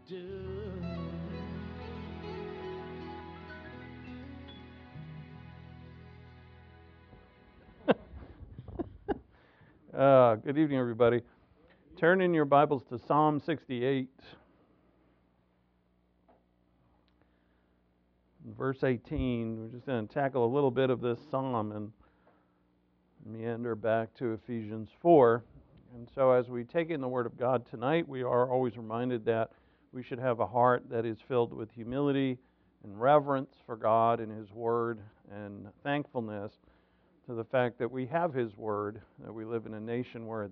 do. Good evening, everybody. Turn in your Bibles to Psalm 68, verse 18. We're just going to tackle a little bit of this psalm and meander back to Ephesians 4. And so as we take in the Word of God tonight, we are always reminded that we should have a heart that is filled with humility and reverence for God and His Word and thankfulness to the fact that we have His Word, that we live in a nation where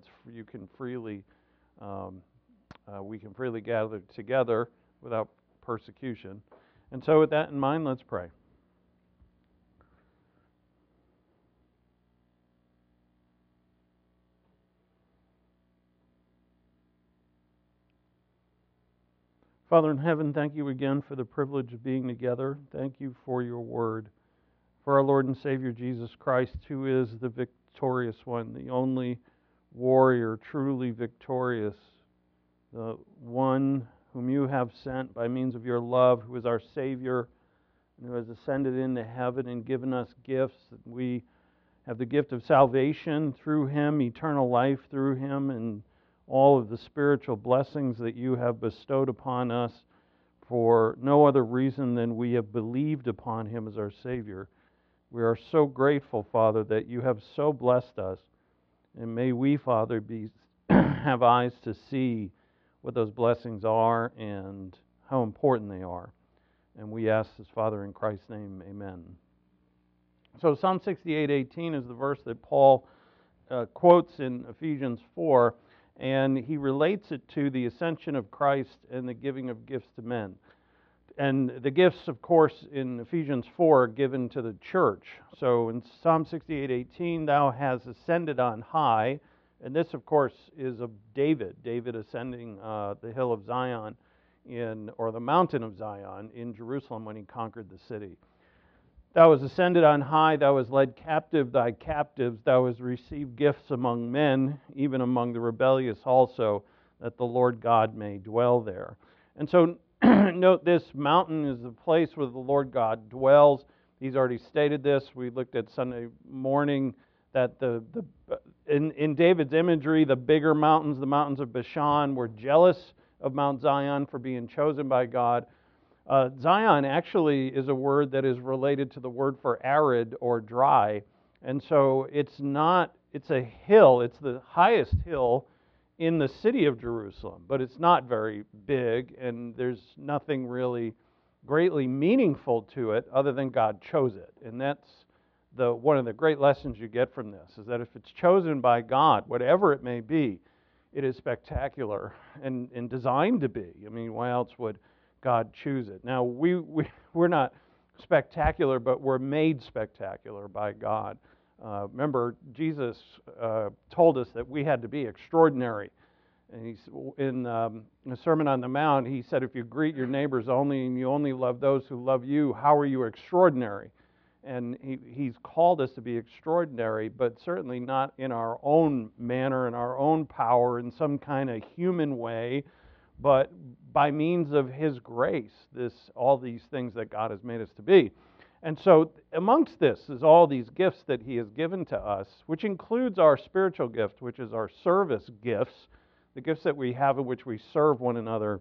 we can freely gather together without persecution. And so with that in mind, let's pray. Father in heaven, thank you again for the privilege of being together. Thank you for your Word, for our Lord and Savior Jesus Christ, who is the victorious one, the only warrior truly victorious, the one whom you have sent by means of your love, who is our Savior, and who has ascended into heaven and given us gifts. We have the gift of salvation through Him, eternal life through Him, and all of the spiritual blessings that you have bestowed upon us for no other reason than we have believed upon Him as our Savior. We are so grateful, Father, that you have so blessed us. And may we, Father, have eyes to see what those blessings are and how important they are. And we ask this, Father, in Christ's name, amen. So Psalm 68:18 is the verse that Paul quotes in Ephesians 4, and he relates it to the ascension of Christ and the giving of gifts to men. And the gifts, of course, in Ephesians 4 are given to the church. So in Psalm 68:18, thou hast ascended on high. And this, of course, is of David ascending the hill of Zion, or the mountain of Zion in Jerusalem when he conquered the city. Thou hast ascended on high, thou hast led captive thy captives, thou hast received gifts among men, even among the rebellious also, that the Lord God may dwell there. And so note, this mountain is the place where the Lord God dwells. He's already stated this. We looked at Sunday morning that in David's imagery, the bigger mountains, the mountains of Bashan, were jealous of Mount Zion for being chosen by God. Zion actually is a word that is related to the word for arid or dry. And so it's a hill, it's the highest hill in the city of Jerusalem, but it's not very big, and there's nothing really greatly meaningful to it other than God chose it. And that's one of the great lessons you get from this, is that if it's chosen by God, whatever it may be, it is spectacular and designed to be. I mean, why else would God choose it? Now, we're not spectacular, but we're made spectacular by God. Remember, Jesus told us that we had to be extraordinary. And he's in the Sermon on the Mount, he said, if you greet your neighbors only and you only love those who love you, how are you extraordinary? And he's called us to be extraordinary, but certainly not in our own manner, in our own power, in some kind of human way, but by means of His grace, all these things that God has made us to be. And so amongst this is all these gifts that He has given to us, which includes our spiritual gift, which is our service gifts, the gifts that we have in which we serve one another.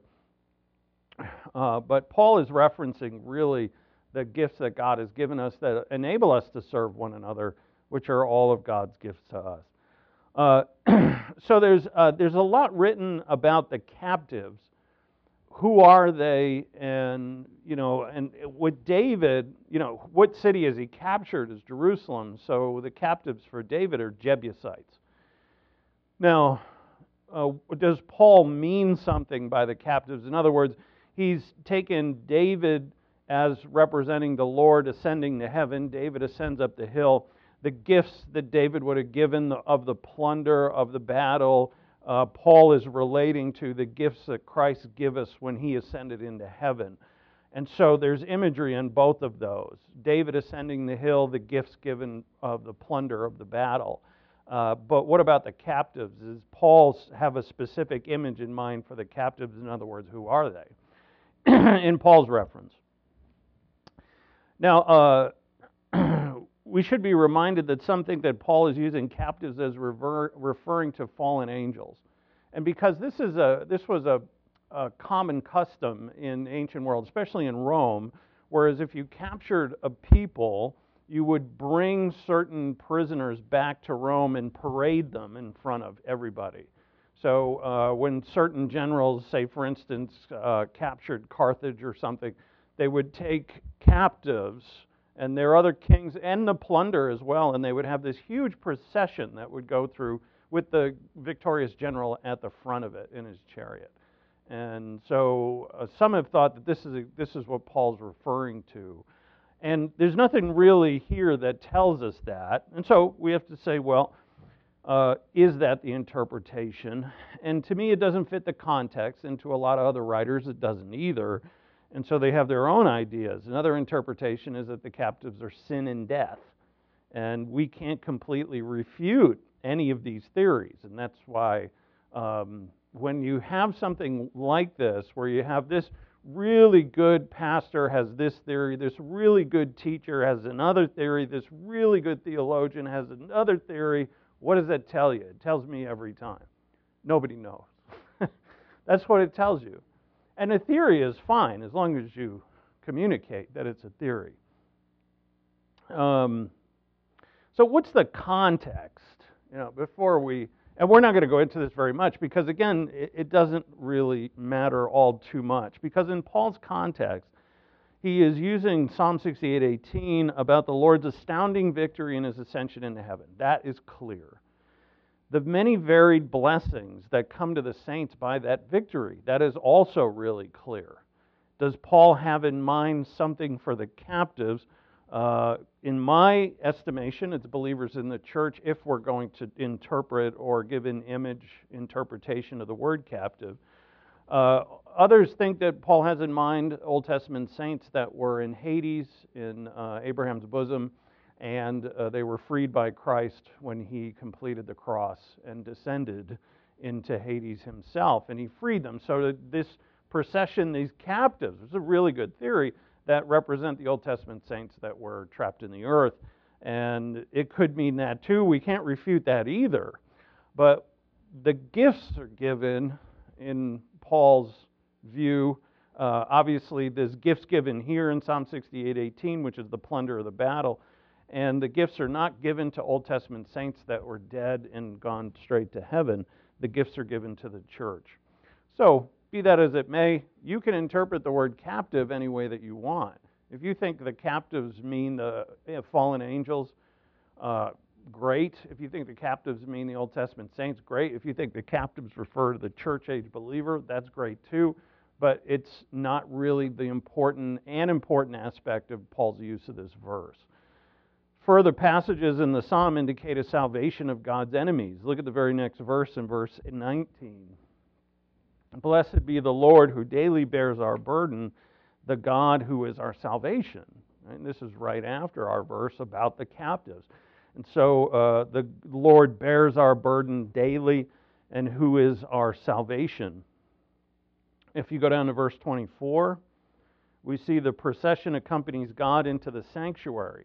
But Paul is referencing really the gifts that God has given us that enable us to serve one another, which are all of God's gifts to us. So there's a lot written about the captives. Who are they? And with David, what city is he captured? Is Jerusalem. So the captives for David are Jebusites. Now, does Paul mean something by the captives? In other words, he's taken David as representing the Lord ascending to heaven. David ascends up the hill. The gifts that David would have given of the plunder of the battle, Paul is relating to the gifts that Christ gave us when He ascended into heaven. And so there's imagery in both of those. David ascending the hill, the gifts given of the plunder of the battle. But what about the captives? Does Paul have a specific image in mind for the captives? In other words, who are they? in Paul's reference. Now, we should be reminded that some think that Paul is using captives as referring to fallen angels. And because this was a common custom in ancient world, especially in Rome, whereas if you captured a people, you would bring certain prisoners back to Rome and parade them in front of everybody. So when certain generals, say for instance, captured Carthage or something, they would take captives and their other kings and the plunder as well, and they would have this huge procession that would go through with the victorious general at the front of it in his chariot. And so some have thought that this is what Paul's referring to. And there's nothing really here that tells us that. And so we have to say, well, is that the interpretation? And to me, it doesn't fit the context, and to a lot of other writers, it doesn't either. And so they have their own ideas. Another interpretation is that the captives are sin and death. And we can't completely refute any of these theories. And that's why when you have something like this, where you have this really good pastor has this theory, this really good teacher has another theory, this really good theologian has another theory, what does that tell you? It tells me every time. Nobody knows. That's what it tells you. And a theory is fine as long as you communicate that it's a theory. So what's the context? Before we, and we're not going to go into this very much because again, it doesn't really matter all too much, because in Paul's context, he is using Psalm 68:18 about the Lord's astounding victory in his ascension into heaven. That is clear. The many varied blessings that come to the saints by that victory, that is also really clear. Does Paul have in mind something for the captives? In my estimation, it's believers in the church, if we're going to interpret or give an image interpretation of the word captive. Others think that Paul has in mind Old Testament saints that were in Hades, in Abraham's bosom, and they were freed by Christ when he completed the cross and descended into Hades himself, and he freed them. So this procession, these captives, is a really good theory that represent the Old Testament saints that were trapped in the earth. And it could mean that too. We can't refute that either. But the gifts are given in Paul's view. Obviously, there's gifts given here in Psalm 68:18, which is the plunder of the battle. And the gifts are not given to Old Testament saints that were dead and gone straight to heaven. The gifts are given to the church. So, be that as it may, you can interpret the word captive any way that you want. If you think the captives mean the fallen angels, great. If you think the captives mean the Old Testament saints, great. If you think the captives refer to the church age believer, that's great too. But it's not really the important aspect of Paul's use of this verse. Further passages in the psalm indicate a salvation of God's enemies. Look at the very next verse in verse 19. Blessed be the Lord who daily bears our burden, the God who is our salvation. And this is right after our verse about the captives. And so the Lord bears our burden daily, and who is our salvation. If you go down to verse 24, we see the procession accompanies God into the sanctuary.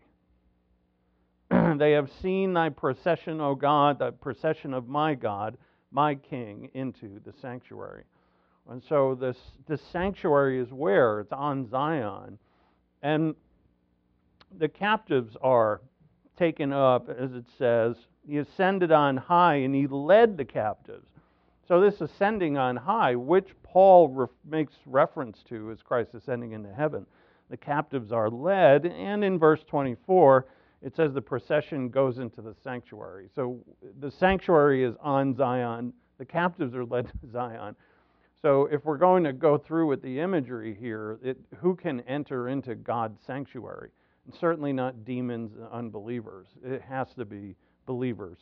They have seen thy procession, O God, the procession of my God, my King, into the sanctuary. And so this sanctuary is where? It's on Zion. And the captives are taken up, as it says. He ascended on high and he led the captives. So this ascending on high, which Paul makes reference to as Christ ascending into heaven. The captives are led, and in verse 24, it says the procession goes into the sanctuary. So the sanctuary is on Zion. The captives are led to Zion. So if we're going to go through with the imagery here, who can enter into God's sanctuary? And certainly not demons and unbelievers. It has to be believers.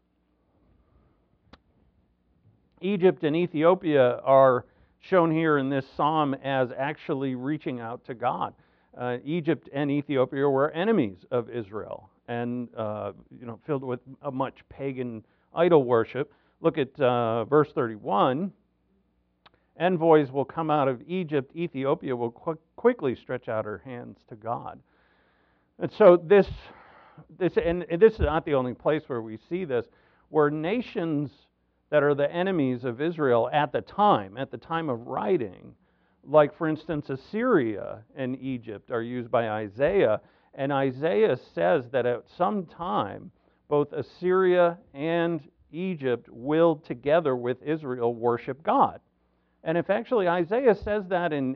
Egypt and Ethiopia are shown here in this psalm as actually reaching out to God. Egypt and Ethiopia were enemies of Israel and filled with a much pagan idol worship. Look at verse 31. envoys will come out of Egypt, Ethiopia will quickly stretch out her hands to God. And so this is not the only place where we see this, where nations that are the enemies of Israel at the time of writing, like for instance Assyria and Egypt are used by Isaiah, and Isaiah says that at some time both Assyria and Egypt will together with Israel worship God. And if actually Isaiah says that in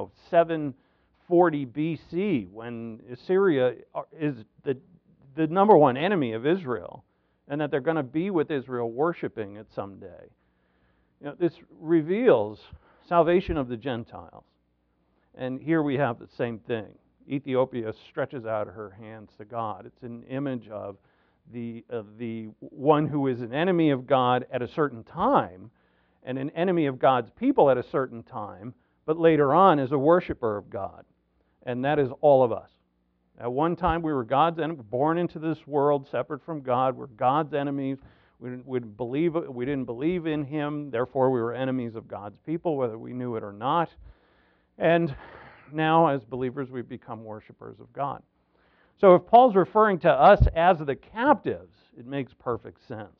740 BC, when Assyria is the number one enemy of Israel, and that they're going to be with Israel worshiping it someday. This reveals salvation of the Gentiles. And here we have the same thing. Ethiopia stretches out her hands to God. It's an image of the one who is an enemy of God at a certain time, and an enemy of God's people at a certain time, but later on is a worshiper of God. And that is all of us. At one time we were God's enemies, born into this world, separate from God. We're God's enemies. We didn't believe in Him, therefore we were enemies of God's people, whether we knew it or not. And now, as believers, we've become worshipers of God. So if Paul's referring to us as the captives, it makes perfect sense.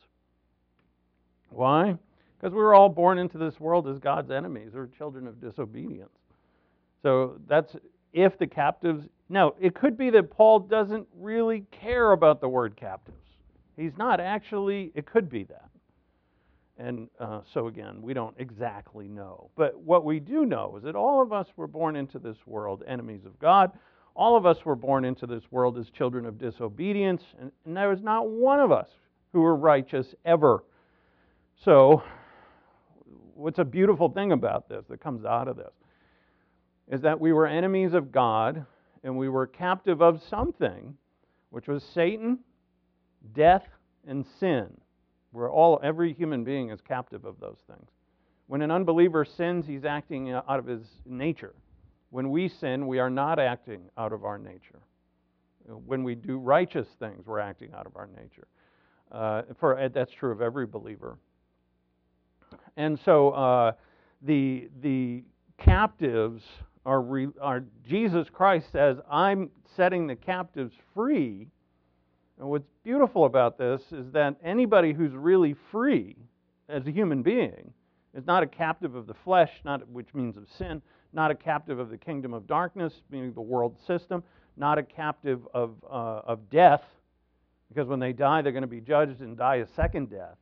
Why? Because we were all born into this world as God's enemies, or children of disobedience. So that's if the captives... Now, it could be that Paul doesn't really care about the word captives. He's not actually... It could be that. And so again, we don't exactly know. But what we do know is that all of us were born into this world enemies of God. All of us were born into this world as children of disobedience. And there was not one of us who were righteous ever. So what's a beautiful thing about this that comes out of this is that we were enemies of God, and we were captive of something, which was Satan, death, and sin. Every human being is captive of those things. When an unbeliever sins, he's acting out of his nature. When we sin, we are not acting out of our nature. When we do righteous things, we're acting out of our nature. That's true of every believer. And so the captives are Jesus Christ says, I'm setting the captives free. And what's beautiful about this is that anybody who's really free as a human being is not a captive of the flesh, which means of sin, not a captive of the kingdom of darkness, meaning the world system, not a captive of death, because when they die, they're going to be judged and die a second death.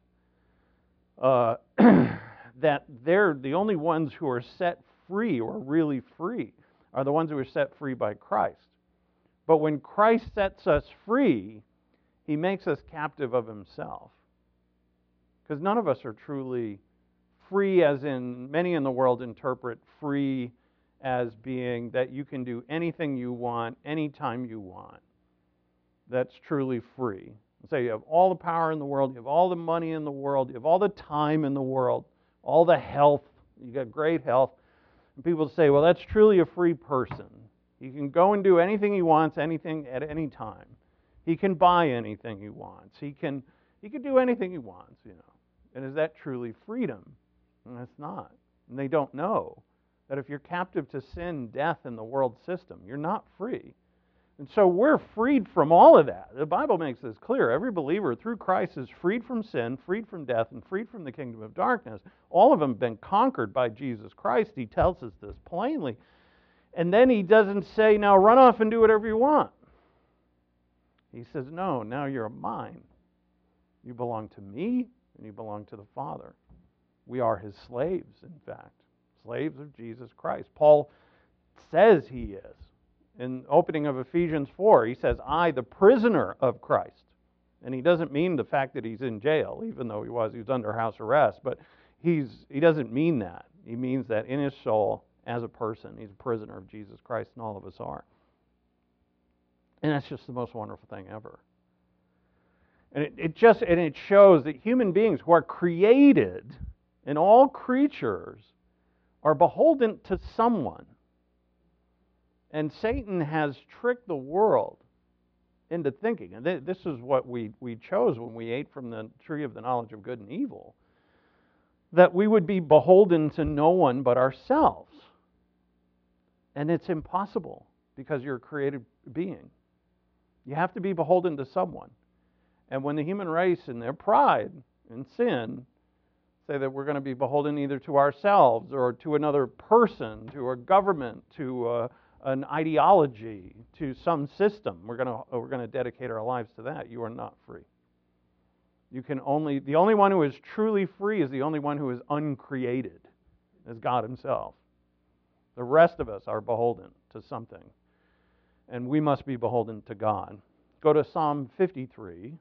That they're the only ones who are set free, or really free, are the ones who are set free by Christ. But when Christ sets us free, He makes us captive of Himself. Because none of us are truly free, as in many in the world interpret free as being that you can do anything you want, anytime you want. That's truly free. So you have all the power in the world, you have all the money in the world, you have all the time in the world, all the health, you got great health. And people say, well, that's truly a free person. He can go and do anything he wants, anything at any time. He can buy anything he wants. He can do anything he wants, And is that truly freedom? And it's not. And they don't know that if you're captive to sin, death, and the world system, you're not free. And so we're freed from all of that. The Bible makes this clear. Every believer through Christ is freed from sin, freed from death, and freed from the kingdom of darkness. All of them have been conquered by Jesus Christ. He tells us this plainly. And then He doesn't say, now run off and do whatever you want. He says, no, now you're mine. You belong to me, and you belong to the Father. We are His slaves, in fact. Slaves of Jesus Christ. Paul says he is. In the opening of Ephesians 4, he says, I, the prisoner of Christ. And he doesn't mean the fact that he's in jail, even though he was under house arrest. But he doesn't mean that. He means that in his soul, as a person, he's a prisoner of Jesus Christ, and all of us are. And that's just the most wonderful thing ever. And it shows that human beings who are created, and all creatures, are beholden to someone. And Satan has tricked the world into thinking, and this is what we chose when we ate from the tree of the knowledge of good and evil, that we would be beholden to no one but ourselves. And it's impossible because you're a created being. You have to be beholden to someone. And when the human race in their pride and sin say that we're going to be beholden either to ourselves or to another person, to a government, to an ideology, to some system, we're going to dedicate our lives to that. You are not free. The only one who is truly free is the only one who is uncreated, is God Himself. The rest of us are beholden to something, and we must be beholden to God. Go to Psalm 53.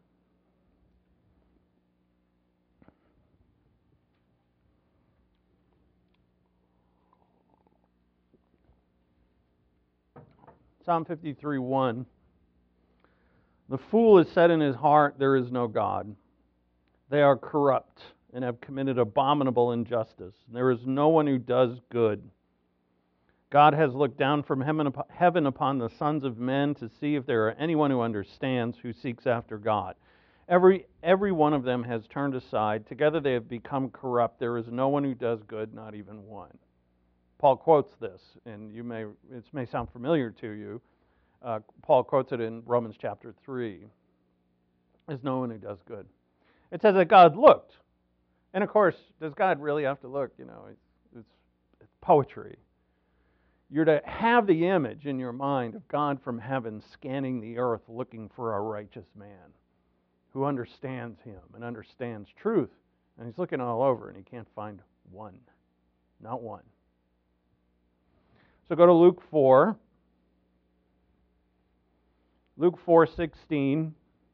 Psalm 53:1. The fool has said in his heart, there is no God. They are corrupt and have committed abominable injustice. There is no one who does good. God has looked down from heaven upon the sons of men to see if there are anyone who understands, who seeks after God. Every one of them has turned aside. Together they have become corrupt. There is no one who does good, not even one. Paul quotes this, and it may sound familiar to you. Paul quotes it in Romans chapter 3. There's no one who does good. It says that God looked. And of course, does God really have to look? It's poetry. You're to have the image in your mind of God from heaven scanning the earth looking for a righteous man who understands Him and understands truth. And He's looking all over and He can't find one. Not one. So go to Luke 4. Luke 4:16.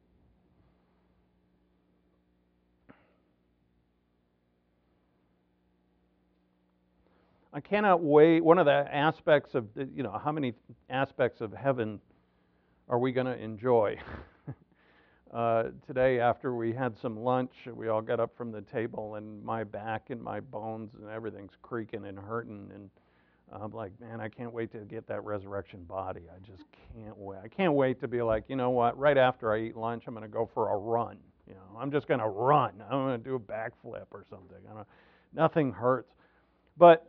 I cannot wait. One of the aspects of, how many aspects of heaven are we going to enjoy? Today, after we had some lunch, we all got up from the table, and my back and my bones and everything's creaking and hurting. And I'm like, man, I can't wait to get that resurrection body. I just can't wait. I can't wait to be like, you know what? Right after I eat lunch, I'm going to go for a run. I'm just going to run. I'm going to do a backflip or something. Nothing hurts. But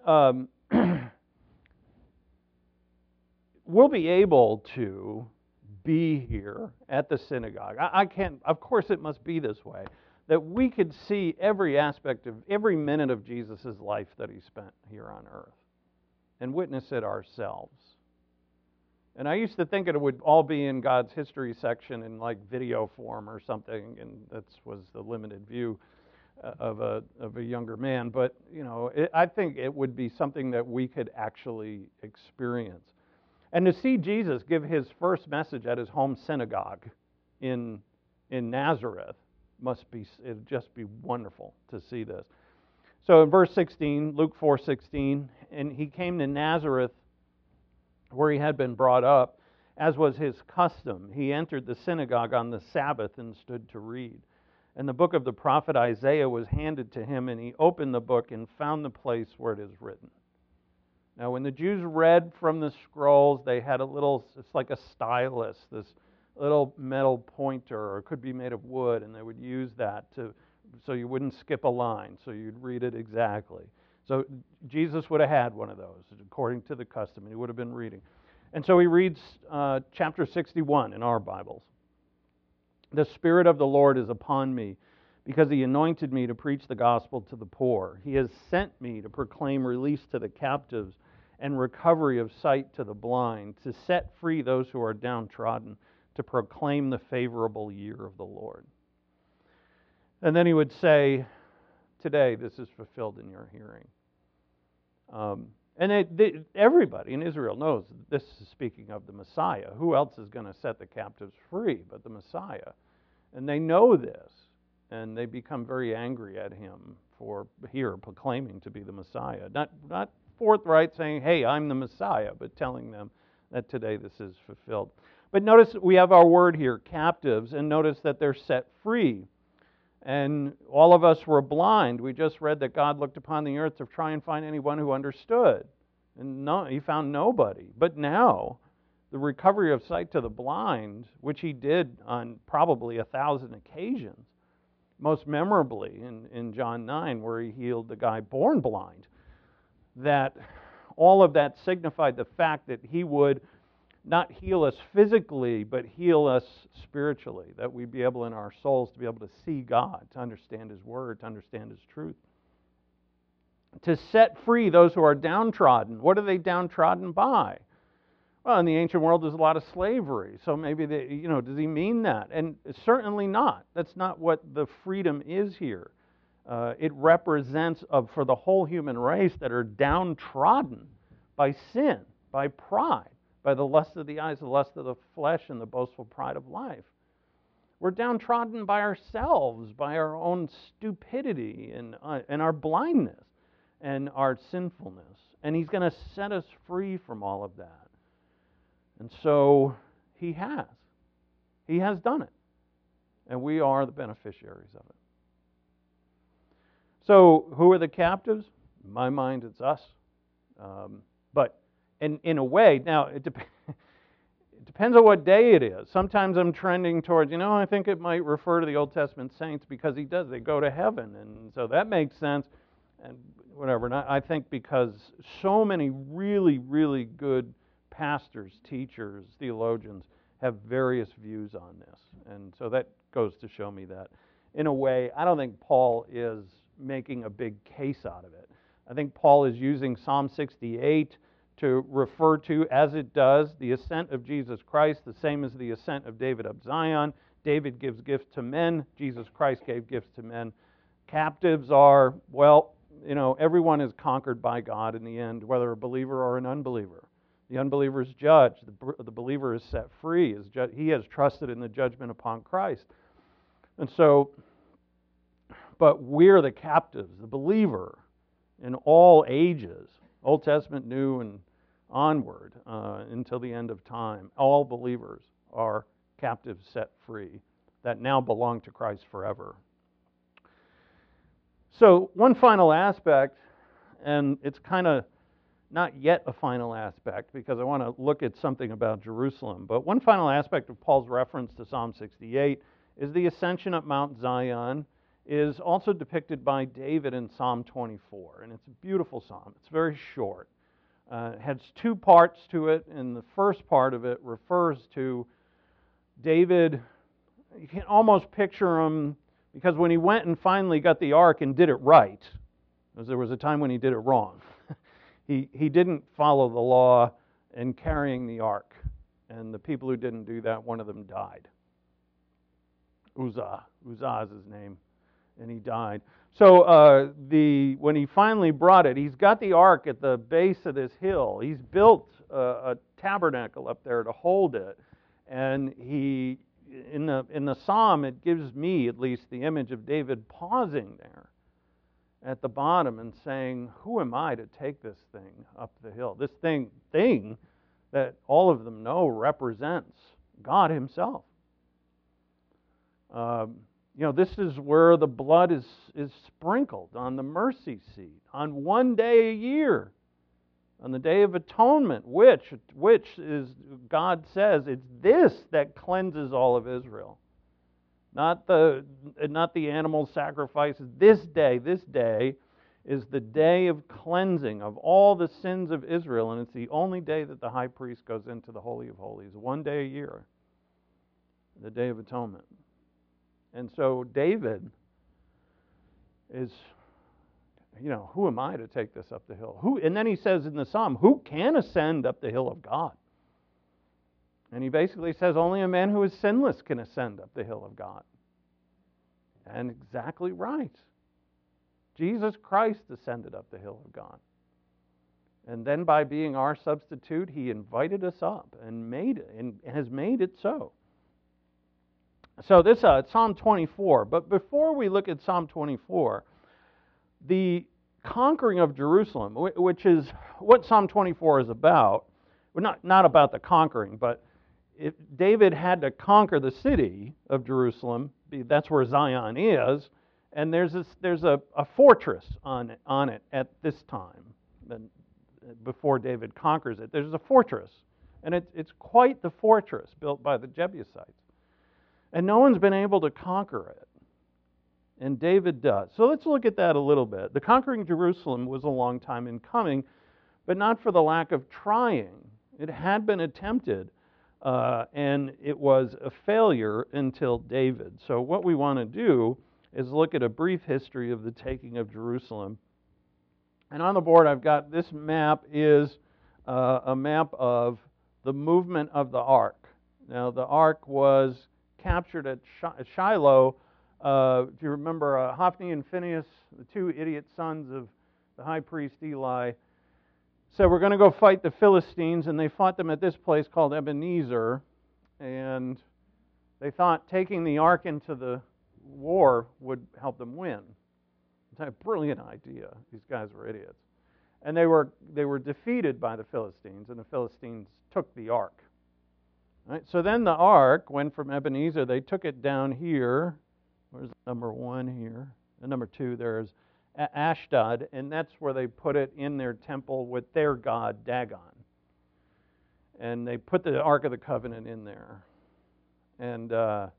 we'll be able to be here at the synagogue. I can't, of course it must be this way, that we could see every aspect of every minute of Jesus' life that He spent here on earth and witness it ourselves. And I used to think it would all be in God's history section in like video form or something, and that was the limited view of a younger man. But I think it would be something that we could actually experience. And to see Jesus give His first message at His home synagogue in Nazareth it'd just be wonderful to see this. So in verse 16, Luke 4:16, and He came to Nazareth where He had been brought up, as was His custom. He entered the synagogue on the Sabbath and stood to read. And the book of the prophet Isaiah was handed to Him, and He opened the book and found the place where it is written. Now, when the Jews read from the scrolls, they had it's like a stylus, this little metal pointer, or it could be made of wood, and they would use that so you wouldn't skip a line, so you'd read it exactly. So Jesus would have had one of those, according to the custom, and He would have been reading. And so He reads chapter 61 in our Bibles. The Spirit of the Lord is upon me, because He anointed me to preach the gospel to the poor. He has sent me to proclaim release to the captives and recovery of sight to the blind, to set free those who are downtrodden, to proclaim the favorable year of the Lord. And then He would say, today this is fulfilled in your hearing. And everybody in Israel knows this is speaking of the Messiah. Who else is going to set the captives free but the Messiah? And they know this, and they become very angry at Him for here proclaiming to be the Messiah. Not forthright saying, hey, I'm the Messiah, but telling them that today this is fulfilled. But notice we have our word here, captives, and notice that they're set free. And all of us were blind. We just read that God looked upon the earth to try and find anyone who understood. And He found nobody. But now, the recovery of sight to the blind, which He did on probably 1,000 occasions, most memorably in John 9, where he healed the guy born blind, that all of that signified the fact that he would not heal us physically, but heal us spiritually, that we'd be able in our souls to be able to see God, to understand His Word, to understand His truth. To set free those who are downtrodden. What are they downtrodden by? Well, in the ancient world, there's a lot of slavery, so maybe does he mean that? And certainly not. That's not what the freedom is here. It represents for the whole human race that are downtrodden by sin, by pride, by the lust of the eyes, the lust of the flesh, and the boastful pride of life. We're downtrodden by ourselves, by our own stupidity and our blindness and our sinfulness. And He's going to set us free from all of that. And so He has. He has done it. And we are the beneficiaries of it. So who are the captives? In my mind, it's us. But in a way, now it depends on what day it is. Sometimes I'm trending towards, I think it might refer to the Old Testament saints because He does. They go to heaven. And so that makes sense. And whatever. And I think because so many really, really good pastors, teachers, theologians have various views on this. And so that goes to show me that, in a way, I don't think Paul is making a big case out of it. I think Paul is using Psalm 68 to refer to, as it does, the ascent of Jesus Christ, the same as the ascent of David up Zion. David gives gifts to men. Jesus Christ gave gifts to men. Captives are, everyone is conquered by God in the end, whether a believer or an unbeliever. The unbeliever is judged. The believer is set free. He has trusted in the judgment upon Christ. And so, but we're the captives, the believer, in all ages, Old Testament, New, and onward until the end of time. All believers are captives set free that now belong to Christ forever. So one final aspect, and it's kind of not yet a final aspect because I want to look at something about Jerusalem, but one final aspect of Paul's reference to Psalm 68 is the ascension at Mount Zion is also depicted by David in Psalm 24, and it's a beautiful psalm. It's very short. It has two parts to it, and the first part of it refers to David. You can almost picture him, because when he went and finally got the ark and did it right, because there was a time when he did it wrong, he didn't follow the law in carrying the ark, and the people who didn't do that, one of them died. Uzzah is his name, and he died. So when he finally brought it, he's got the ark at the base of this hill. He's built a tabernacle up there to hold it, and in the psalm, it gives me at least the image of David pausing there at the bottom and saying, "Who am I to take this thing up the hill?" This thing that all of them know represents God Himself. This is where the blood is sprinkled on the mercy seat on one day a year, on the Day of Atonement, which is, God says, it's this that cleanses all of Israel. Not the animal sacrifices. This day is the day of cleansing of all the sins of Israel, and it's the only day that the high priest goes into the Holy of Holies, one day a year, the Day of Atonement. And so David is, who am I to take this up the hill? And then he says in the psalm, who can ascend up the hill of God? And he basically says only a man who is sinless can ascend up the hill of God. And exactly right. Jesus Christ ascended up the hill of God. And then by being our substitute, He invited us up and has made it so. So this is Psalm 24. But before we look at Psalm 24, the conquering of Jerusalem, which is what Psalm 24 is about, well, not about the conquering, but if David had to conquer the city of Jerusalem, that's where Zion is, and there's a fortress on it at this time, before David conquers it. There's a fortress, and it's quite the fortress built by the Jebusites. And no one's been able to conquer it. And David does. So let's look at that a little bit. The conquering Jerusalem was a long time in coming, but not for the lack of trying. It had been attempted, and it was a failure until David. So what we want to do is look at a brief history of the taking of Jerusalem. And on the board I've got this map is a map of the movement of the ark. Now the ark was captured at Shiloh. If you remember, Hophni and Phinehas, the two idiot sons of the high priest Eli, said, we're going to go fight the Philistines, and they fought them at this place called Ebenezer, and they thought taking the ark into the war would help them win. It's a brilliant idea. These guys were idiots. And they were defeated by the Philistines, and the Philistines took the ark. Right? So then the ark went from Ebenezer. They took it down here. Where's number 1 here? And number 2, there's Ashdod, and that's where they put it in their temple with their god, Dagon. And they put the Ark of the Covenant in there. And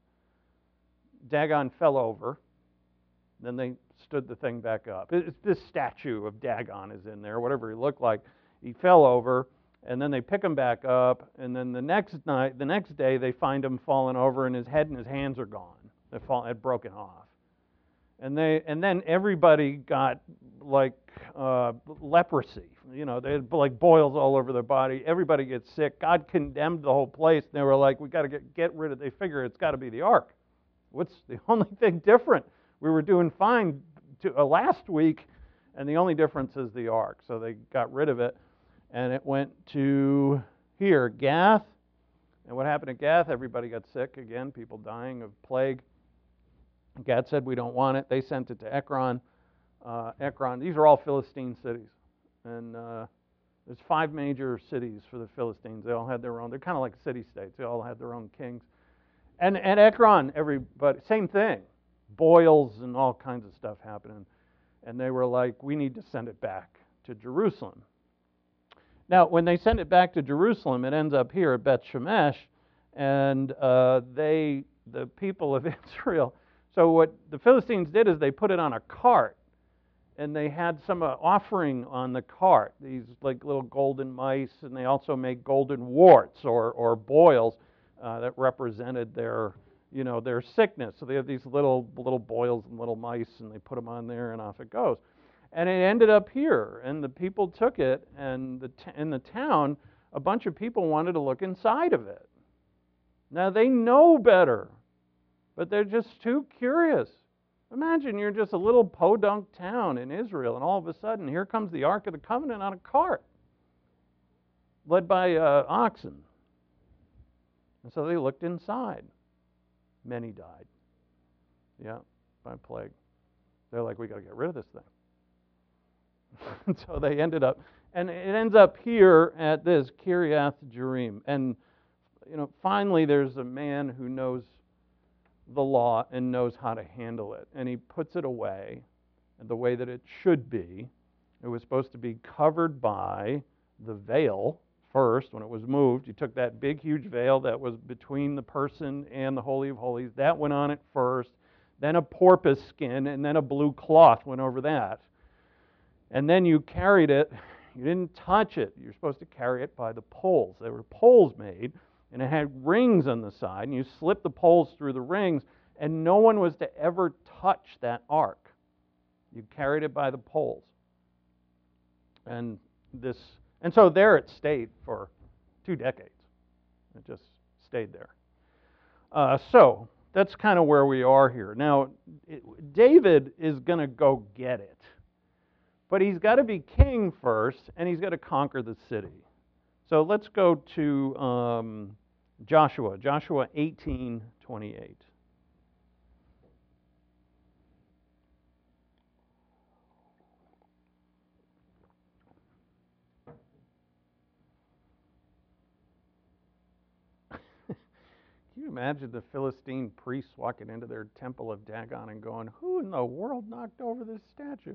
Dagon fell over. Then they stood the thing back up. This statue of Dagon is in there, whatever he looked like. He fell over, and then they pick him back up, and then the next day, they find him falling over, and his head and his hands are gone. They had broken off. And then everybody got like leprosy. You know, they had like boils all over their body. Everybody gets sick. God condemned the whole place. They were like, we got to get rid of. They figure it's got to be the ark. What's the only thing different? We were doing fine last week, and the only difference is the ark. So they got rid of it, and it went to here, Gath. And what happened at Gath? Everybody got sick again. People dying of plague. Gad said, we don't want it. They sent it to Ekron. Ekron, these are all Philistine cities. And there's 5 major cities for the Philistines. They all had their own. They're kind of like city-states. They all had their own kings. And at Ekron, everybody, same thing. Boils and all kinds of stuff happening. And they were like, we need to send it back to Jerusalem. Now, when they send it back to Jerusalem, it ends up here at Beth Shemesh. And the people of Israel... So what the Philistines did is they put it on a cart, and they had some offering on the cart, these like little golden mice, and they also made golden warts or boils that represented their sickness. So they have these little boils and little mice, and they put them on there, and off it goes. And it ended up here, and the people took it, and in the town, a bunch of people wanted to look inside of it. Now they know better. But they're just too curious. Imagine you're just a little podunk town in Israel, and all of a sudden, here comes the Ark of the Covenant on a cart, led by oxen. And so they looked inside. Many died. Yeah, by plague. They're like, we got to get rid of this thing. And so they ended up, and it ends up here at this Kiriath Jearim. And finally, there's a man who knows the law and knows how to handle it. And he puts it away the way that it should be. It was supposed to be covered by the veil first when it was moved. You took that big, huge veil that was between the person and the Holy of Holies. That went on it first. Then a porpoise skin, and then a blue cloth went over that. And then you carried it. You didn't touch it. You're supposed to carry it by the poles. There were poles made, and it had rings on the side, and you slip the poles through the rings, and no one was to ever touch that ark. You carried it by the poles. And so there it stayed for 2 decades. It just stayed there. So that's kind of where we are here. Now, David is going to go get it. But he's got to be king first, and he's got to conquer the city. So let's go to Joshua 18:28. Can you imagine the Philistine priests walking into their temple of Dagon and going, who in the world knocked over this statue?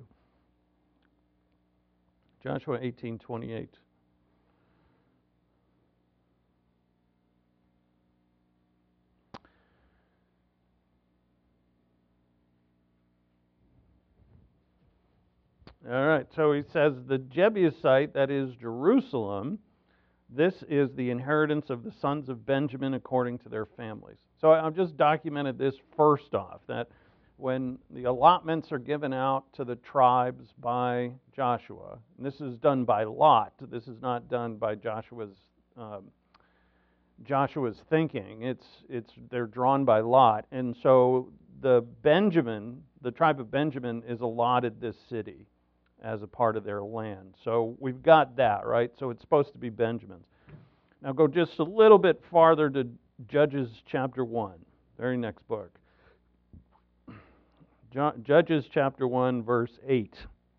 Joshua 18:28. All right, so he says the Jebusite, that is Jerusalem, this is the inheritance of the sons of Benjamin according to their families. So I've just documented this first off, that when the allotments are given out to the tribes by Joshua, and this is done by lot, this is not done by Joshua's thinking. They're drawn by lot, and so the tribe of Benjamin is allotted this city as a part of their land. So we've got that, right? So it's supposed to be Benjamin's. Now go just a little bit farther to Judges chapter 1, very next book. Judges chapter 1, verse 8.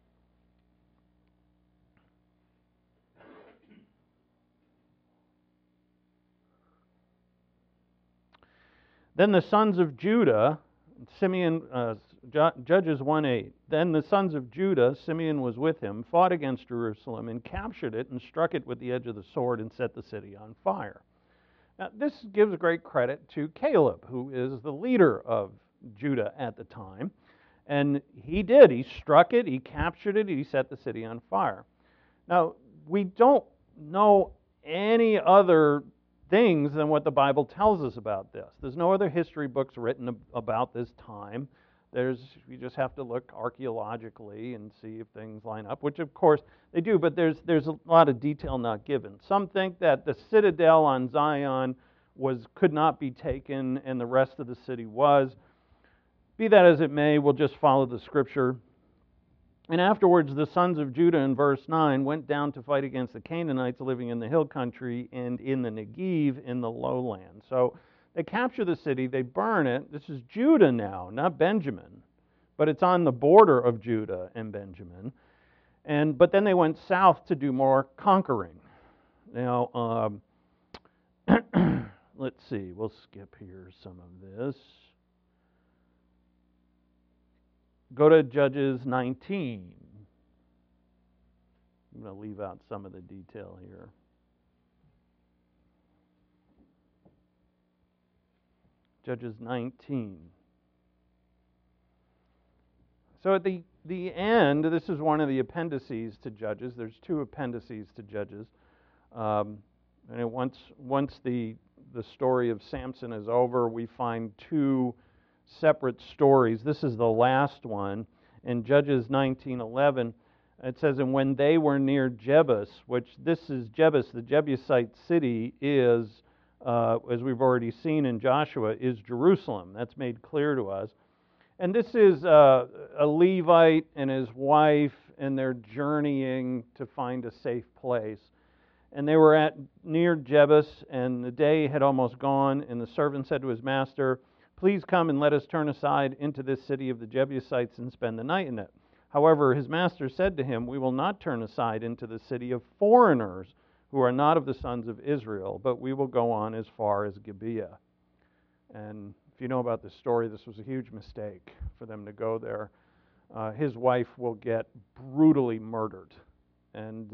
Then the sons of Judah, Judges 1:8. Then the sons of Judah, Simeon was with him, fought against Jerusalem and captured it and struck it with the edge of the sword and set the city on fire. Now, this gives great credit to Caleb, who is the leader of Judah at the time. And he did. He struck it, he captured it, he set the city on fire. Now, we don't know any other things than what the Bible tells us about this. There's no other history books written about this time. You just have to look archaeologically and see if things line up, which of course they do, but there's a lot of detail not given. Some think that the citadel on Zion could not be taken and the rest of the city was. Be that as it may, we'll just follow the scripture. And afterwards, the sons of Judah, in verse 9, went down to fight against the Canaanites living in the hill country and in the Negev in the lowland. So they capture the city, they burn it. This is Judah now, not Benjamin, but it's on the border of Judah and Benjamin. But then they went south to do more conquering. Now, let's see, we'll skip here some of this. Go to Judges 19. I'm going to leave out some of the detail here. Judges 19. So at the end, this is one of the appendices to Judges. There's two appendices to Judges. And once the story of Samson is over, we find two separate stories. This is the last one. In Judges 19:11, it says, and when they were near Jebus, which this is Jebus, the Jebusite city is, as we've already seen in Joshua, is Jerusalem. That's made clear to us. And this is a Levite and his wife, and they're journeying to find a safe place. And they were near Jebus, and the day had almost gone, and the servant said to his master, please come and let us turn aside into this city of the Jebusites and spend the night in it. However, his master said to him, we will not turn aside into the city of foreigners who are not of the sons of Israel, but we will go on as far as Gibeah. And if you know about this story, this was a huge mistake for them to go there. His wife will get brutally murdered, and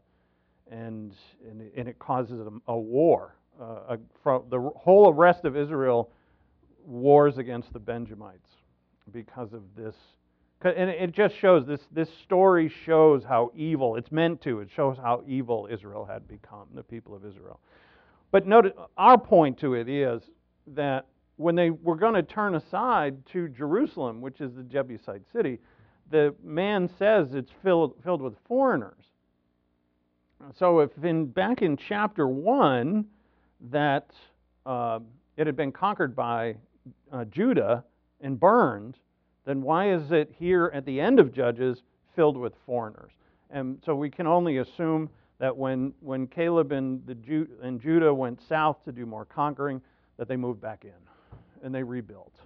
it causes a war. The whole rest of Israel wars against the Benjamites because of this. And it just shows, this story shows how evil, it's meant to, it shows how evil Israel had become, the people of Israel. But notice, our point to it is that when they were going to turn aside to Jerusalem, which is the Jebusite city, the man says it's filled with foreigners. So if back in chapter 1 that it had been conquered by Judah and burned, then why is it here at the end of Judges filled with foreigners? And so we can only assume that when Caleb and Judah went south to do more conquering, that they moved back in and they rebuilt.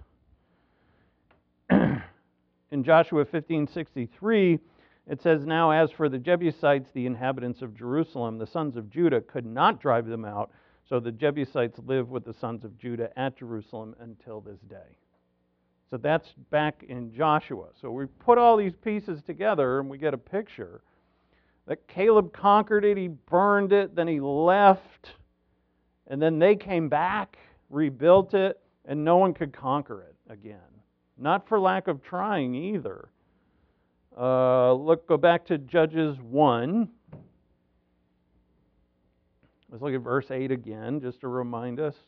In Joshua 15:63, it says, now as for the Jebusites, the inhabitants of Jerusalem, the sons of Judah could not drive them out, so the Jebusites live with the sons of Judah at Jerusalem until this day. So that's back in Joshua. So we put all these pieces together and we get a picture that Caleb conquered it, he burned it, then he left, and then they came back, rebuilt it, and no one could conquer it again. Not for lack of trying either. Go back to Judges 1. Let's look at verse 8 again, just to remind us.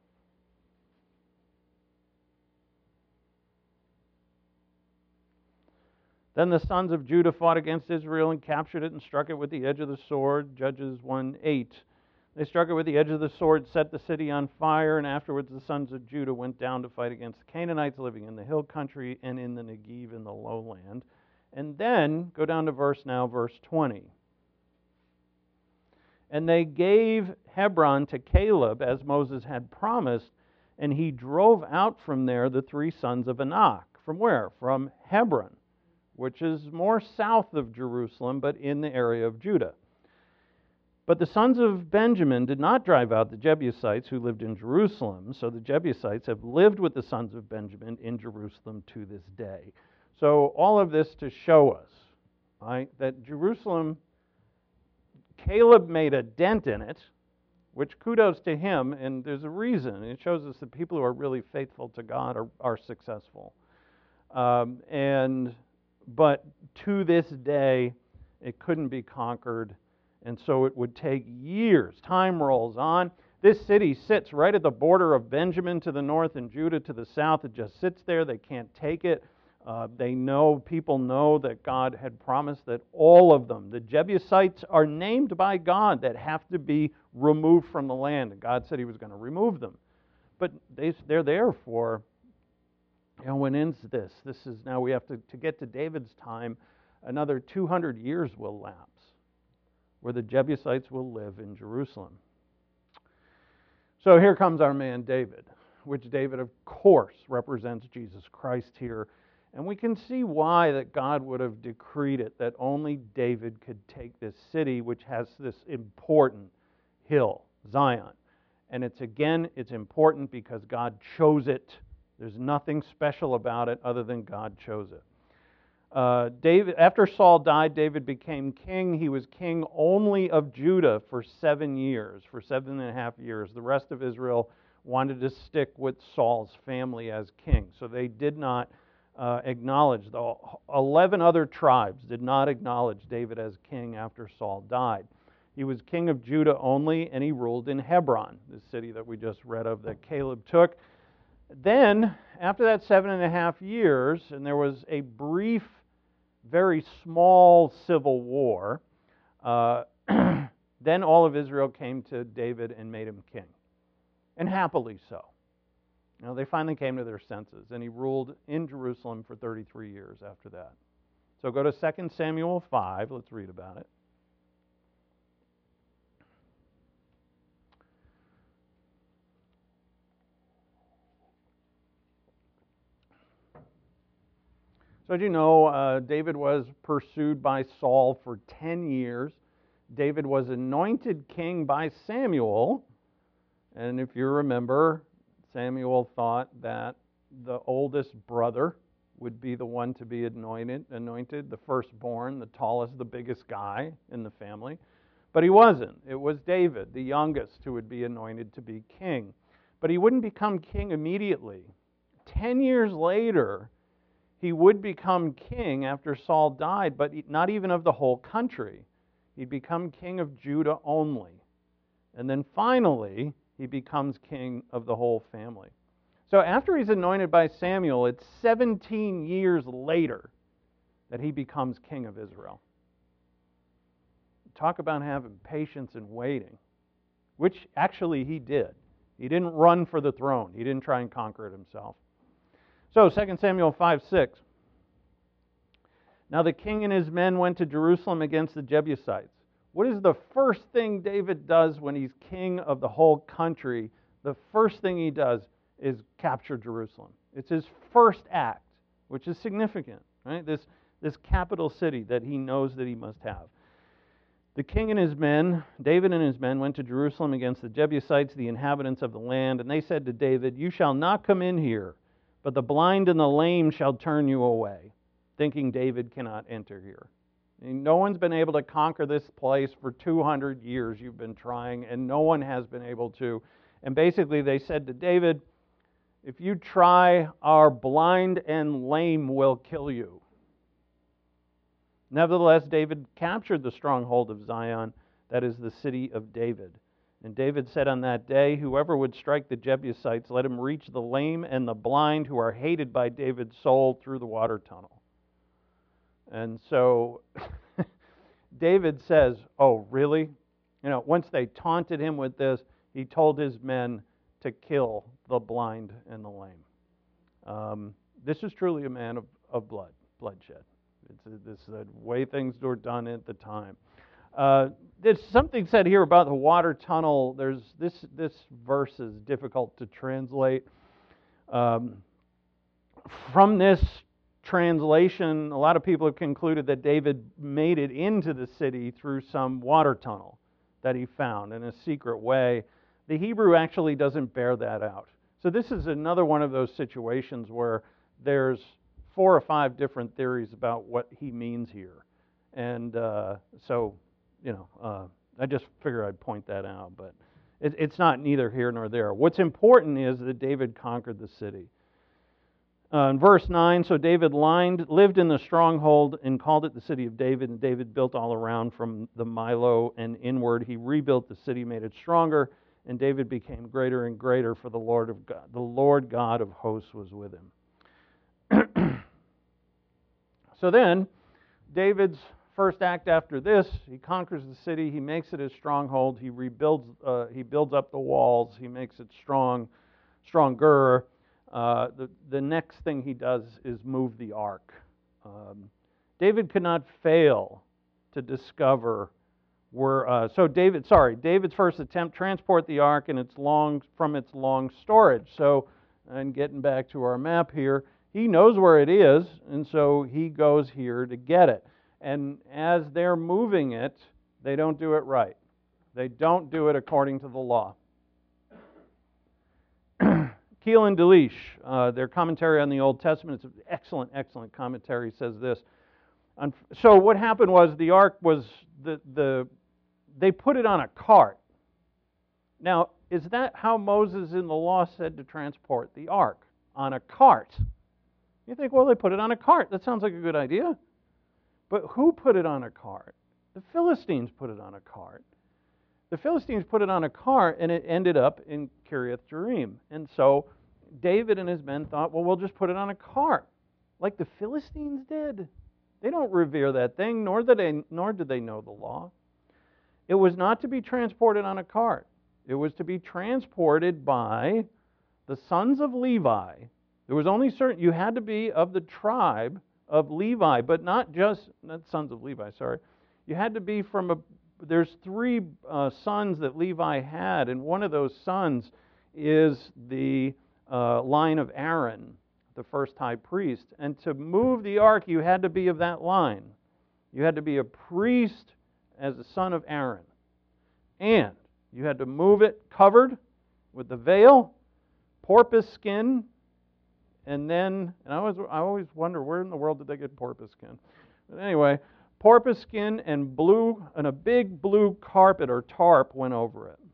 Then the sons of Judah fought against Israel and captured it and struck it with the edge of the sword. Judges 1:8. They struck it with the edge of the sword, set the city on fire, and afterwards the sons of Judah went down to fight against the Canaanites living in the hill country and in the Negev in the lowland. And then, go down to verse 20. And they gave Hebron to Caleb, as Moses had promised, and he drove out from there the three sons of Anak. From where? From Hebron, which is more south of Jerusalem, but in the area of Judah. But the sons of Benjamin did not drive out the Jebusites who lived in Jerusalem, so the Jebusites have lived with the sons of Benjamin in Jerusalem to this day. So all of this to show us, right, that Jerusalem, Caleb made a dent in it, which kudos to him, and there's a reason. It shows us that people who are really faithful to God are successful. But to this day, it couldn't be conquered, and so it would take years. Time rolls on. This city sits right at the border of Benjamin to the north and Judah to the south. It just sits there. They can't take it. People know that God had promised that all of them, the Jebusites, are named by God that have to be removed from the land. And God said He was going to remove them. But they're there for, when ends this? This is now we have to get to David's time, another 200 years will lapse, where the Jebusites will live in Jerusalem. So here comes our man David, which David, of course, represents Jesus Christ here. And we can see why that God would have decreed it, that only David could take this city, which has this important hill, Zion. And it's important because God chose it. There's nothing special about it other than God chose it. After Saul died, David became king. He was king only of Judah for 7 years, for 7.5 years. The rest of Israel wanted to stick with Saul's family as king. So they did not acknowledge, the 11 other tribes did not acknowledge David as king after Saul died. He was king of Judah only, and he ruled in Hebron, the city that we just read of that Caleb took. Then, after that 7.5 years, and there was a brief, very small civil war, then all of Israel came to David and made him king, and happily so. They finally came to their senses, and he ruled in Jerusalem for 33 years after that. So go to 2 Samuel 5. Let's read about it. So as you know, David was pursued by Saul for 10 years. David was anointed king by Samuel, and if you remember, Samuel thought that the oldest brother would be the one to be anointed, the firstborn, the tallest, the biggest guy in the family. But he wasn't. It was David, the youngest, who would be anointed to be king. But he wouldn't become king immediately. 10 years later, he would become king after Saul died, but not even of the whole country. He'd become king of Judah only. And then finally, he becomes king of the whole family. So after he's anointed by Samuel, it's 17 years later that he becomes king of Israel. Talk about having patience and waiting, which actually he did. He didn't run for the throne. He didn't try and conquer it himself. So 2 Samuel 5:6. Now the king and his men went to Jerusalem against the Jebusites. What is the first thing David does when he's king of the whole country? The first thing he does is capture Jerusalem. It's his first act, which is significant, right? This capital city that he knows that he must have. The king and his men, David and his men, went to Jerusalem against the Jebusites, the inhabitants of the land, and they said to David, "You shall not come in here, but the blind and the lame shall turn you away," thinking David cannot enter here. No one's been able to conquer this place for 200 years. You've been trying, and no one has been able to. And basically they said to David, "If you try, our blind and lame will kill you." Nevertheless, David captured the stronghold of Zion, that is the city of David. And David said on that day, whoever would strike the Jebusites, let him reach the lame and the blind who are hated by David's soul through the water tunnel. And so David says, oh, really? Once they taunted him with this, he told his men to kill the blind and the lame. This is truly a man of bloodshed. This is the way things were done at the time. There's something said here about the water tunnel. There's this verse is difficult to translate. From this translation, a lot of people have concluded that David made it into the city through some water tunnel that he found in a secret way. The Hebrew actually doesn't bear that out. So this is another one of those situations where there's 4 or 5 different theories about what he means here. And I just figure I'd point that out, but it's not neither here nor there. What's important is that David conquered the city. In verse 9, so David lived in the stronghold and called it the city of David, and David built all around from the Milo and inward. He rebuilt the city, made it stronger, and David became greater and greater, for the Lord God of hosts was with him. So then, David's first act after this, he conquers the city, he makes it his stronghold, he builds up the walls, he makes it stronger. The next thing he does is move the ark. David could not fail to discover David's first attempt transport the ark and its long storage. So, and getting back to our map here, he knows where it is, and so he goes here to get it. And as they're moving it, they don't do it right. They don't do it according to the law. Keel and Delitzsch, their commentary on the Old Testament, it's an excellent commentary, says this. So what happened was the ark was, they put it on a cart. Now, is that how Moses in the law said to transport the ark? On a cart. You think, well, they put it on a cart. That sounds like a good idea. But who put it on a cart? The Philistines put it on a cart. The Philistines put it on a cart, and it ended up in Kiriath Jearim. And so David and his men thought, well, we'll just put it on a cart, like the Philistines did. They don't revere that thing, nor did they know the law. It was not to be transported on a cart. It was to be transported by the sons of Levi. There was only you had to be of the tribe of Levi, but not sons of Levi, sorry. You had to be there's 3 sons that Levi had, and one of those sons is the line of Aaron, the first high priest. And to move the ark, you had to be of that line. You had to be a priest as a son of Aaron. And you had to move it covered with the veil, porpoise skin, and I always wonder, where in the world did they get porpoise skin? But anyway, porpoise skin and a big blue carpet or tarp went over it.